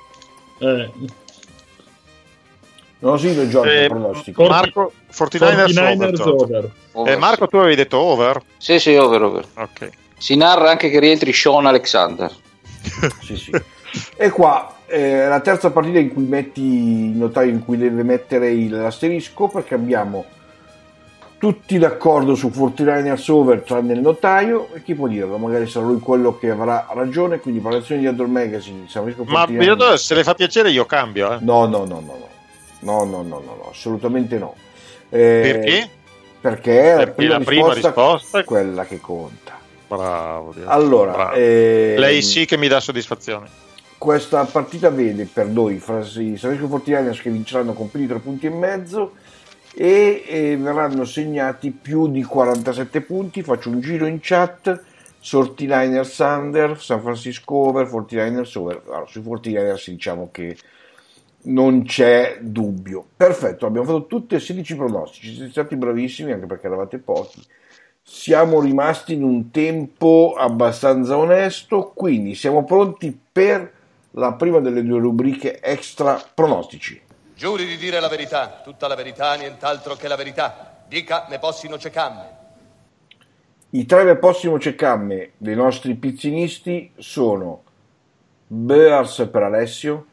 Non ho sentito Giorgio pronostico. Marco 49ers over. Marco, tu avevi detto over? Sì, over. Ok. Si narra anche che rientri Sean Alexander. Sì. E qua la terza partita in cui metti il notaio, in cui deve mettere l'asterisco, perché abbiamo tutti d'accordo su 49ers over tranne il notaio, e chi può dirlo? Magari sarà lui quello che avrà ragione. Quindi parlazione di Huddle Magazine, ma se le fa piacere io cambio. No, assolutamente no. Perché? Perché la prima risposta è quella che conta. Bravo. Allora, bravo. Lei sì che mi dà soddisfazione. Questa partita vede per noi i San Francisco 49ers che vinceranno con più di 3 punti e mezzo e verranno segnati più di 47 punti. Faccio un giro in chat. 49ers under, San Francisco over, 49ers over. Allora, sui 49ers diciamo che non c'è dubbio. Perfetto, abbiamo fatto tutti e 16 pronostici, siete stati bravissimi anche perché eravate pochi. Siamo rimasti in un tempo abbastanza onesto, quindi siamo pronti per la prima delle due rubriche extra pronostici. Giuri di dire la verità, tutta la verità, nient'altro che la verità. Dica, ne possino cecamme. I tre ne possino cecamme dei nostri pizzinisti sono Bears per Alessio,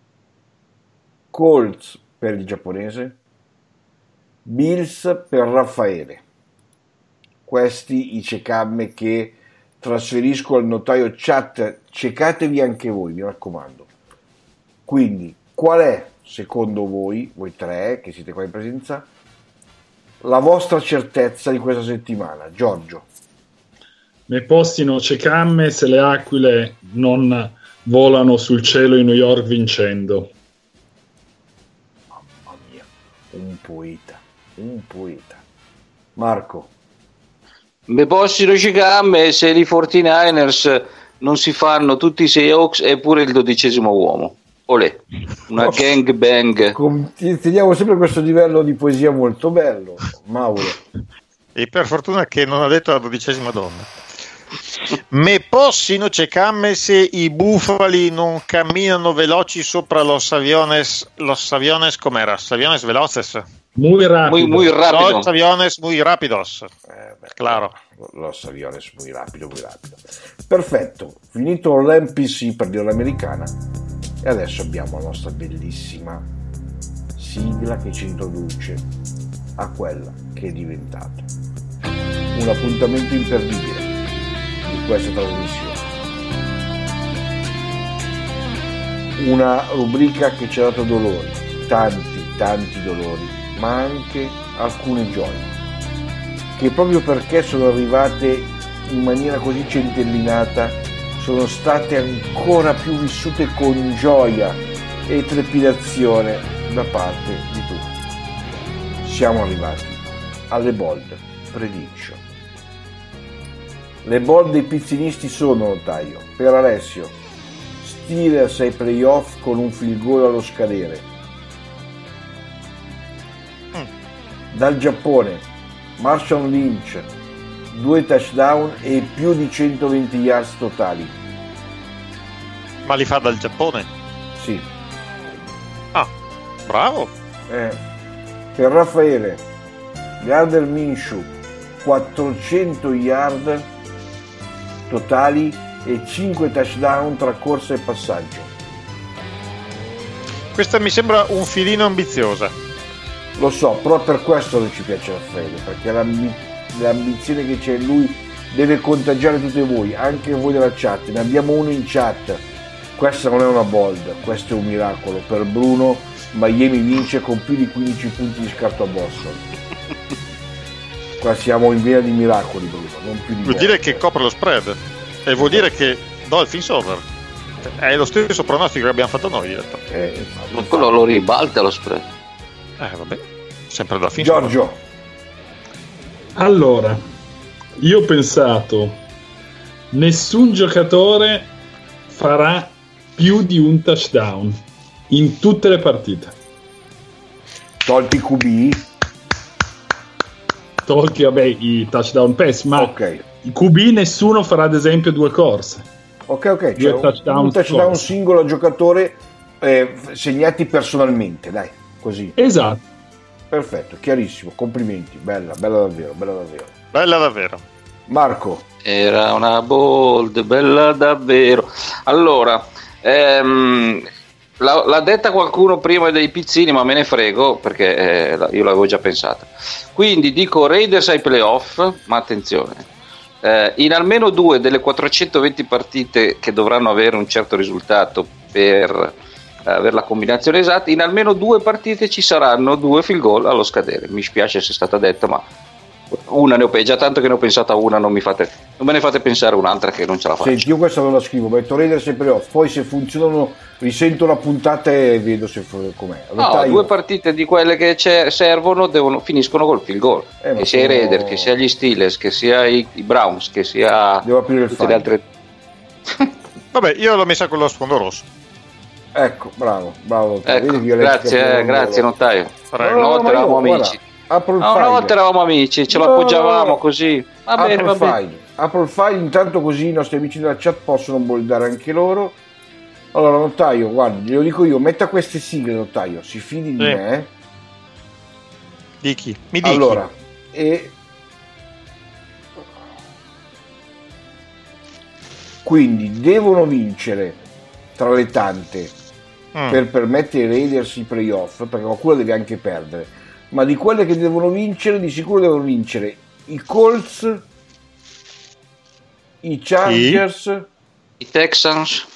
Colts per il giapponese, Bills per Raffaele. Questi i cecamme che trasferisco al notaio chat, cecatevi anche voi, mi raccomando. Quindi, qual è, secondo voi tre che siete qua in presenza, la vostra certezza di questa settimana? Giorgio. Ne possino cecamme se le aquile non volano sul cielo in New York vincendo. Mamma mia, un poeta. Marco. Me possino cecamme se i 49ers non si fanno tutti i Seahawks e pure il 12° uomo. Olè, una gang bang. Teniamo sempre questo livello di poesia molto bello, Mauro. E per fortuna che non ha detto la 12ª donna. Me possino cecamme se i bufali non camminano veloci sopra los aviones com'era? Aviones veloces? Muy rápido. Muy rápido. Los aviones muy rápidos. Claro. Los aviones muy rápido. Perfetto, finito l'NPC per dire l'americana e adesso abbiamo la nostra bellissima sigla che ci introduce a quella che è diventato un appuntamento imperdibile di questa trasmissione, una rubrica che ci ha dato dolori, tanti dolori, ma anche alcune gioie, che proprio perché sono arrivate in maniera così centellinata sono state ancora più vissute con gioia e trepidazione da parte di tutti. Siamo arrivati alle bold prediction. Le bold dei pizzinisti sono, notaio, per Alessio, Steelers ai playoff con un field goal allo scadere. Dal Giappone, Marshawn Lynch, 2 touchdown e più di 120 yards totali. Ma li fa dal Giappone? Sì. Ah, bravo. Per Raffaele, Gardner Minshew, 400 yard totali e 5 touchdown tra corsa e passaggio. Questa mi sembra un filino ambiziosa. Lo so, però per questo non ci piace Raffaele, perché l'ambizione che c'è in lui deve contagiare tutti voi, anche voi della chat. Ne abbiamo uno in chat. Questa non è una bold, questo è un miracolo. Per Bruno, Miami vince con più di 15 punti di scarto a Boston. Qua siamo in vena di miracoli, Bruno, non più di vuol dire che copre lo spread e vuol dire che Dolphins over. È lo stesso pronostico che abbiamo fatto noi. Ma quello lo ribalta lo spread. Vabbè, sempre Dolphins. Giorgio. Allora, io ho pensato, nessun giocatore farà più di un touchdown in tutte le partite. Tolti QB. Tolti, vabbè, i touchdown pass, ma ok. i QB nessuno farà ad esempio 2 corse. Ok, cioè un touchdown singolo a giocatore segnati personalmente, dai, così. Esatto. Perfetto, chiarissimo, complimenti, bella davvero. Bella davvero. Marco. Era una bold, bella davvero. Allora, l'ha detta qualcuno prima dei pizzini, ma me ne frego perché io l'avevo già pensata. Quindi dico Raiders ai playoff, ma attenzione, in almeno 2 delle 420 partite che dovranno avere un certo risultato per avere la combinazione esatta, in almeno 2 partite ci saranno 2 field goal allo scadere. Mi spiace se è stata detta, ma una ne ho già tanto che ne ho pensata una, non me ne fate pensare un'altra che non ce la faccio. Senti, io questa non la scrivo, metto Raiders e playoff, poi se funzionano risento la puntata e vedo se com'è. No, 2 partite di quelle che servono finiscono col field goal, che sia i Raiders, che sia gli Steelers, che sia i Browns, che sia devo aprire il tutte le altre. Vabbè, io l'ho messa con lo sfondo rosso. Ecco, bravo. Ecco, Vedi che grazie notaio. No, Una volta eravamo amici. Una volta eravamo amici, ce lo appoggiavamo così. Va bene. Apro il file, intanto così i nostri amici della chat possono boldare anche loro. Allora, notaio, guarda, glielo dico io, metta queste sigle, notaio, si fidi di me. Di chi? Mi dici. Allora, quindi devono vincere tra le tante per permettere ai Raiders i playoff, perché qualcuno deve anche perdere, ma di quelle che devono vincere, di sicuro devono vincere i Colts, i Chargers, i Texans,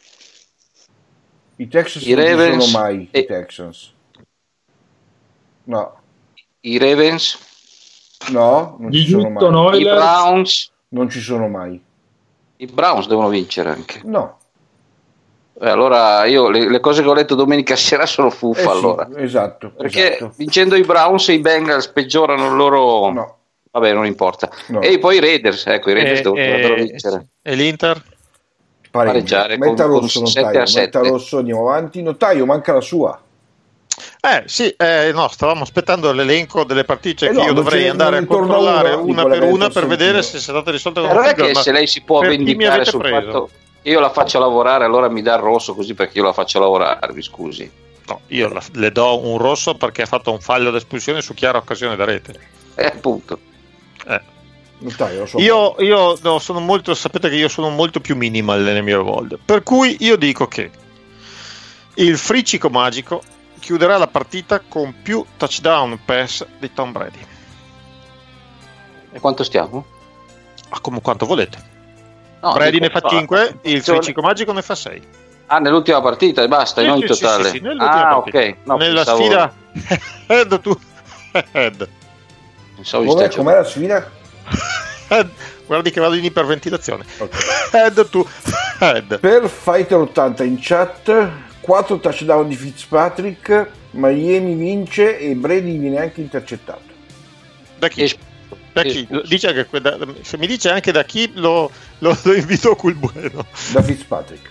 i Texans i Ravens, non ci sono mai i Texans, no, i Ravens, no, non ci sono mai, i Browns, non ci sono mai, i Browns devono vincere anche, no. Allora io le cose che ho letto domenica sera sono fuffa, sì, allora. Esatto. Perché vincendo i Browns e i Bengals peggiorano il loro... No. Vabbè, non importa. No. E poi i Raiders, ecco, i Raiders dovrebbero vincere. E l'Inter? Pareggiare metta con rosso, 7-7. Metta rosso, andiamo avanti. Notaio, manca la sua. Sì, no, stavamo aspettando l'elenco delle partite che no, io dovrei andare a controllare una per una per vedere se è stata risolta con la che se lei si può vendicare sul fatto io la faccio lavorare, allora mi dà il rosso così perché io la faccio lavorare, mi scusi. No, io le do un rosso perché ha fatto un fallo d'espulsione su chiara occasione da rete. Appunto. Io no, sono molto, sapete che io sono molto più minimal nelle mie volte, per cui io dico che il friccico magico chiuderà la partita con più touchdown pass di Tom Brady. E quanto stiamo? Come quanto volete. No, Brady ne fa 5, il friccico magico ne fa 6. Nell'ultima partita e basta, non in totale. Sì, nell'ultima partita. Ok. No, nella sfida head to head. Com'è la sfida? Guardi che vado in iperventilazione. Okay. Head to head. Per Fighter 80 in chat 4 touchdown di Fitzpatrick, Miami vince e Brady viene anche intercettato. Da chi? Dice che se mi dice anche da chi lo invito col bueno. Da Fitzpatrick.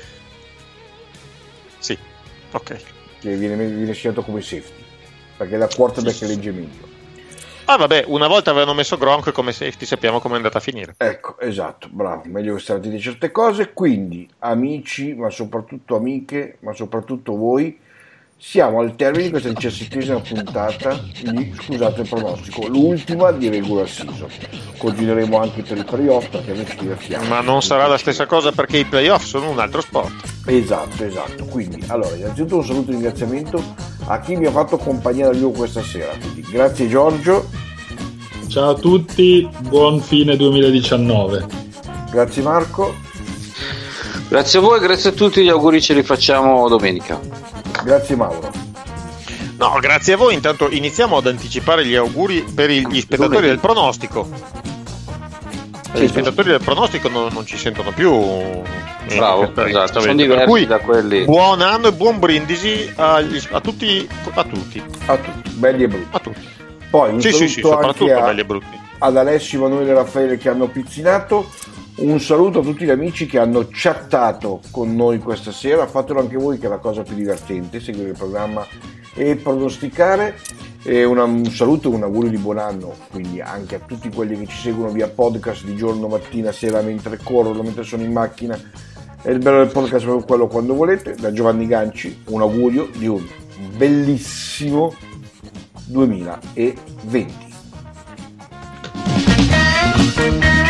Sì, ok. Che viene scelto come safety perché la quarterback legge meglio. Vabbè, una volta avevano messo Gronk come safety, sappiamo come è andata a finire. Ecco, esatto, bravo, meglio che stare di certe cose. Quindi, amici, ma soprattutto amiche, ma soprattutto voi, siamo al termine di questa 17ª puntata di Scusate il pronostico, l'ultima di regular season. Continueremo anche per i playoff perché noi ci divertiamo. Ma non sarà la stessa cosa perché i playoff sono un altro sport. Esatto. Quindi, allora, innanzitutto un saluto e un ringraziamento a chi mi ha fatto compagnia da vivo questa sera. Quindi, grazie Giorgio. Ciao a tutti, buon fine 2019. Grazie Marco. Grazie a voi, grazie a tutti, gli auguri ce li facciamo domenica. Grazie Mauro. No, grazie a voi. Intanto iniziamo ad anticipare gli auguri per gli spettatori del pronostico. Gli spettatori del pronostico non ci sentono più. Bravo, esatto, sono diversi da quelli. Buon anno e buon brindisi a tutti. Belli e brutti. A tutti. Poi un saluto anche belli e brutti. Ad Alessio, Emanuele e Raffaele che hanno pizzinato. Un saluto a tutti gli amici che hanno chattato con noi questa sera. Fatelo anche voi, che è la cosa più divertente, seguire il programma e pronosticare. E un saluto e un augurio di buon anno quindi anche a tutti quelli che ci seguono via podcast di giorno, mattina, sera, mentre corrono, mentre sono in macchina. E il bello del podcast è quello quando volete. Da Giovanni Ganci un augurio di un bellissimo 2020.